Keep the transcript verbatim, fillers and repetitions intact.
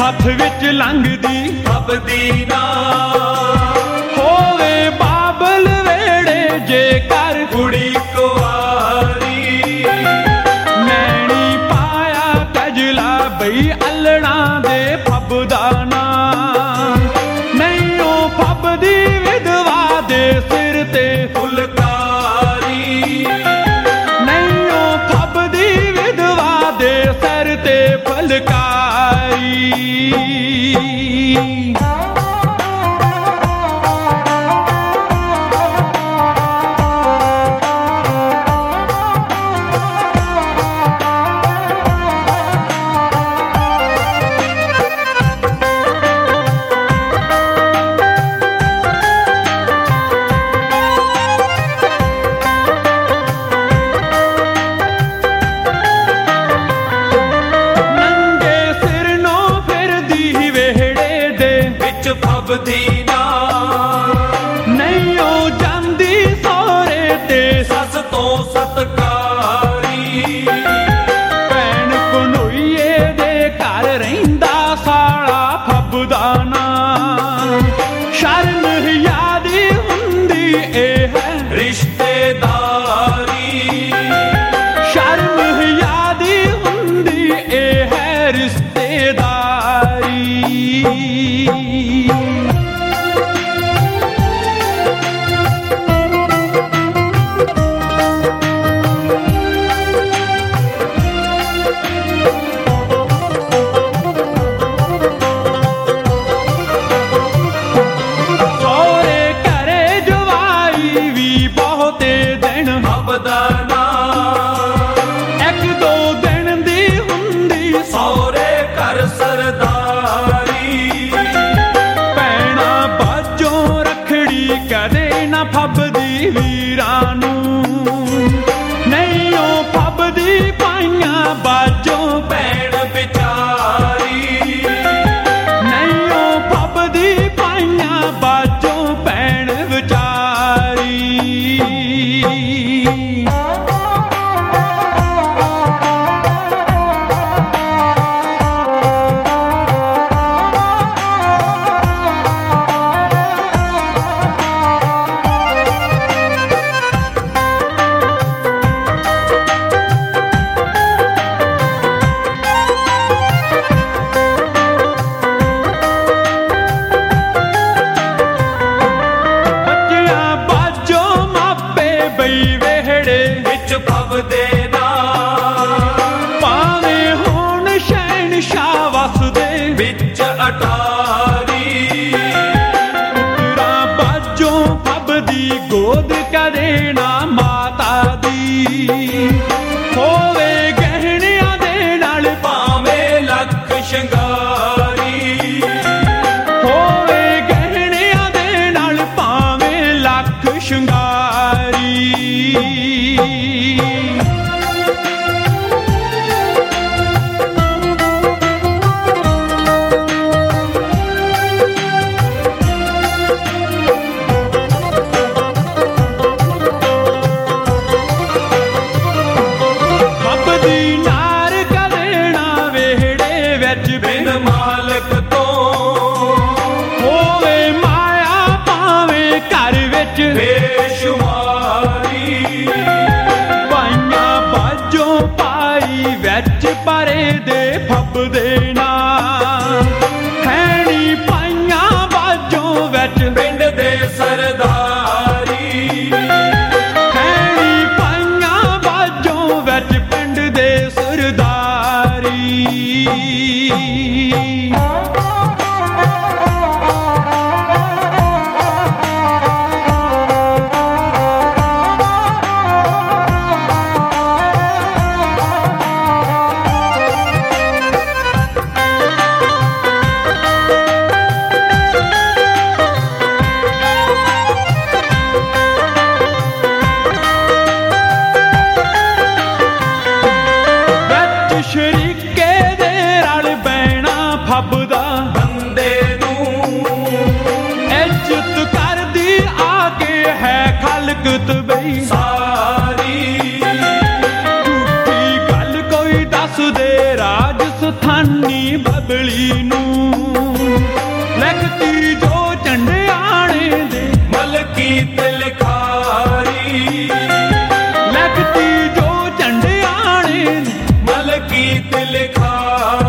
ਮੱਥ ਵਿੱਚ ਲੰਘਦੀ ਫੱਬਦੀ ਨਾ ਹੋਵੇ ਬਾਬਲ ਵੇੜੇ ਜੇਕਰ ਕੁੜੀ ਕੁਆਰੀ ਮੈਣੀ ਪਾਇਆ ਕਜਲਾ ਬਈ ਅਲਣਾ ਦੇ ਫੱਬਦਾ ਨਾਂ ਨਹੀਂ ਉਹ ਫੱਬਦੀ ਵਿਧਵਾ ਦੇ ਸਿਰ ਤੇ ਫੁਲਕਾਰੀ ਨਹੀਂ ਉਹ ਫੱਬਦੀ ਵਿਧਵਾ ਦੇ ਸਿਰ ਤੇ ਫੁਲਕਾਰੀ ਫੱਬਦੀ ਨਾ ਨਹੀਂ ਉਹ ਜਾਂਦੀ ਸਹੁਰੇ ਤੇ ਸੱਸ ਤੋਂ ਸਤਕਾਰੀ ਭੈਣ ਕਨੋਈਏ ਦੇ ਘਰ ਰਹਿੰਦਾ ਸਾਲਾ ਫੱਬਦਾ ਨਾਂ ਸ਼ਰਮ ਹਿਆਦੀ ਹੁੰਦੀ ਇਹ ਹੈ ਰਿਸ਼ਤੇਦਾਰੀ ਸ਼ਰਮ ਹਿਆਦੀ ਹੁੰਦੀ ਇਹ ਹੈ ਰਿਸ਼ਤੇਦਾਰੀ ਫੱਬਦਾ ਨਾ ਇੱਕ ਦੋ ਦਿਨ ਦੀ ਹੁੰਦੀ ਸਹੁਰੇ ਘਰ ਸਰਦਾਰੀ ਭੈਣਾ ਬਾਝੋਂ ਰੱਖੜੀ ਕਦੇ ਨਾ ਫੱਬਦੀ ਵੀਰਾਂ ਨੂੰ ਨਹੀਂ ਉਹ ਫੱਬਦੀ ਪਾਈਆਂ ਬਾਝੋਂ ਭੈਣ ਵਿਚਾਰੀ ਨਹੀਂ ਉਹ ਫੱਬਦੀ ਪਾਈਆਂ ਬਾਝੋਂ ਭੈਣ ਵਿਚਾਰੀ ਫੱਬਦੇ ਨਾ ਭਾਵੇਂ ਹੋਣ ਸ਼ਹਿਨਸ਼ਾਹ ਵਸਦੇ ਵਿੱਚ ਅਟਾਰੀ ਪੁੱਤਰਾਂ ਬਾਝੋਂ ਫੱਬਦੀ ਗੋਦ ਕਦੇ ਨਾ ਮਾਤਾ ਦੀ ਹੋਵੇ ਗਹਿਣਿਆਂ ਦੇ ਨਾਲ ਭਾਵੇਂ ਲੱਖ ਸ਼ਿੰਗਾਰੀ ਹੋਵੇ ਗਹਿਣਿਆਂ ਦੇ ਨਾਲ ਭਾਵੇਂ ਲੱਖ ਸ਼ਿੰਗਾਰੀ ਫੱਬਦੀ ਨਾਰ ਕਦੇ ਨਾ ਵਿਹੜੇ ਵਿੱਚ ਬਿਨ ਮਾਲਕ ਤੋਂ ਹੋਵੇ ਮਾਇਆ ਭਾਵੇਂ ਘਰ ਵਿੱਚ ਬੇਸ਼ੁਮਾਰੀ ਪਾਈਆਂ ਬਾਝੋਂ ਪਾਈ ਵਿੱਚ ਪਰੇ ਦੇ ਫੱਬਦੇ ਨਾਂ ਹੈਣੀ ਪਾਈਆਂ ਬਾਝੋਂ ਵਿੱਚ ਪਿੰਡ ਦੇ ਸਰਦਾਰੀ ਹੈਣੀ ਪਾਈਆਂ ਬਾਝੋਂ ਵਿੱਚ ਪਿੰਡ ਦੇ ਸਰਦਾਰੀ ਫੱਬਦਾ ਬੰਦੇ ਨੂੰ ਇੱਜ਼ਤ ਕਰਦੀ ਆ ਕੇ ਹੈ ਖਲਕਤ ਬਈ ਸਾਰੀ। ਝੂਠੀ ਗੱਲ ਕੋਈ ਦੱਸ ਦੇ ਰਾਜਸਥਾਨੀ ਬਬਲੀ ਨੂੰ ਲਖਤੀ ਜੋ ਝੰਡਿਆਣੇ ਦੇ ਮਲਕੀ ਤਿਲਕਾਰੀ ਲਖਤੀ ਜੋ ਝੰਡਿਆਣੇ ਦੇ ਮਲਕੀ ਤਿਲਕਾਰੀ